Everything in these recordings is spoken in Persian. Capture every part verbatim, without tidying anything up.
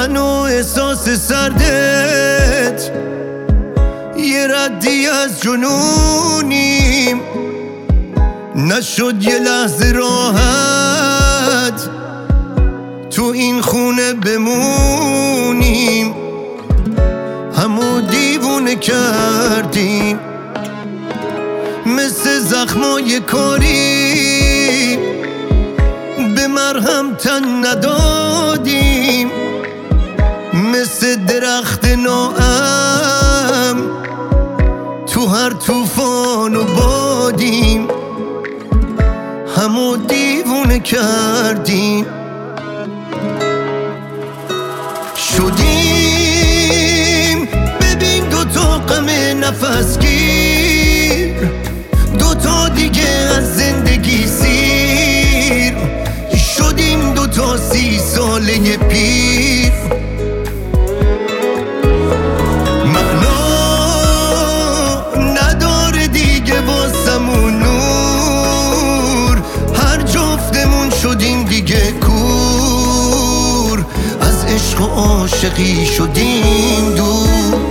من و احساس سردت یه ردی از جنونیم، نشد یه لحظه راحت تو این خونه بمونیم. همو دیوونه کردیم مثل زخمای کاری، به مرهم تن ندادیم مثل درخت ناام، تو هر طوفان و بادیم. همو دیوونه کردیم، شدیم ببین دوتا غم نفس گیر، دوتا دیگه از زندگی سیر، شدیم دوتا سی ساله پیر. معنا نداره دیگه واسمون نور، هر جفتمون شدیم دیگه کور، از عشق و عاشقی شدیم دور.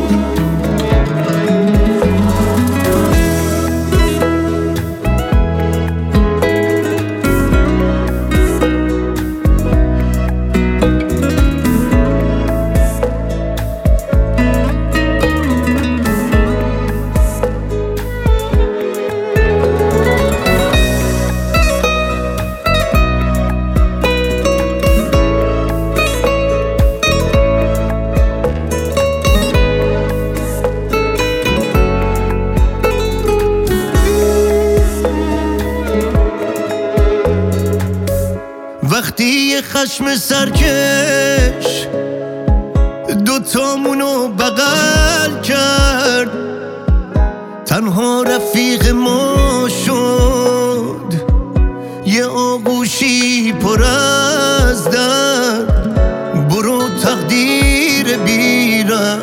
وقتی یه خشم سرکش دوتامونو بغل کرد، تنها رفیق ما شد یه آغوشی پر از درد. برو تقدیر بیره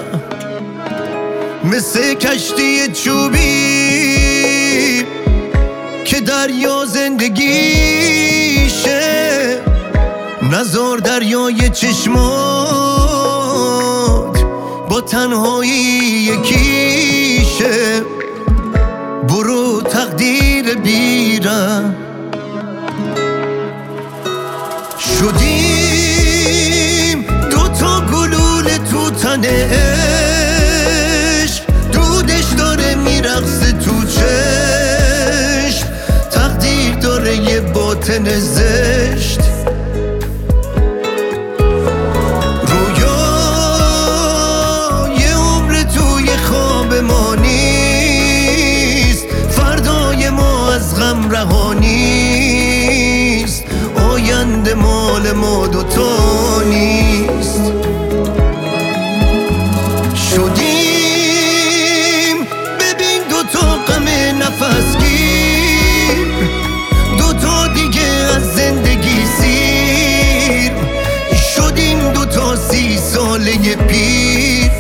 مثل کشتی چوبی که دریا زندگیشه، نزار دریای چشمات با تنهایی یکیشه. برو تقدیر بیره شدیم دوتا گلوله تو تن عشق، دودش داره میرقصه تو چشم، تقدیر داره یه باطن زشت. غم رهانیست، آینده مال ما دوتا نیست. شدیم ببین دوتا غم نفس گیر، دوتا دیگه از زندگی سیر، شدیم دوتا سی ساله پیر.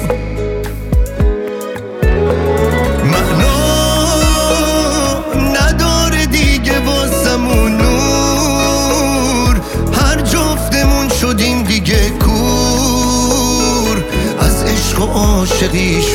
شدیم دیگه کور، از عشق و عاشقی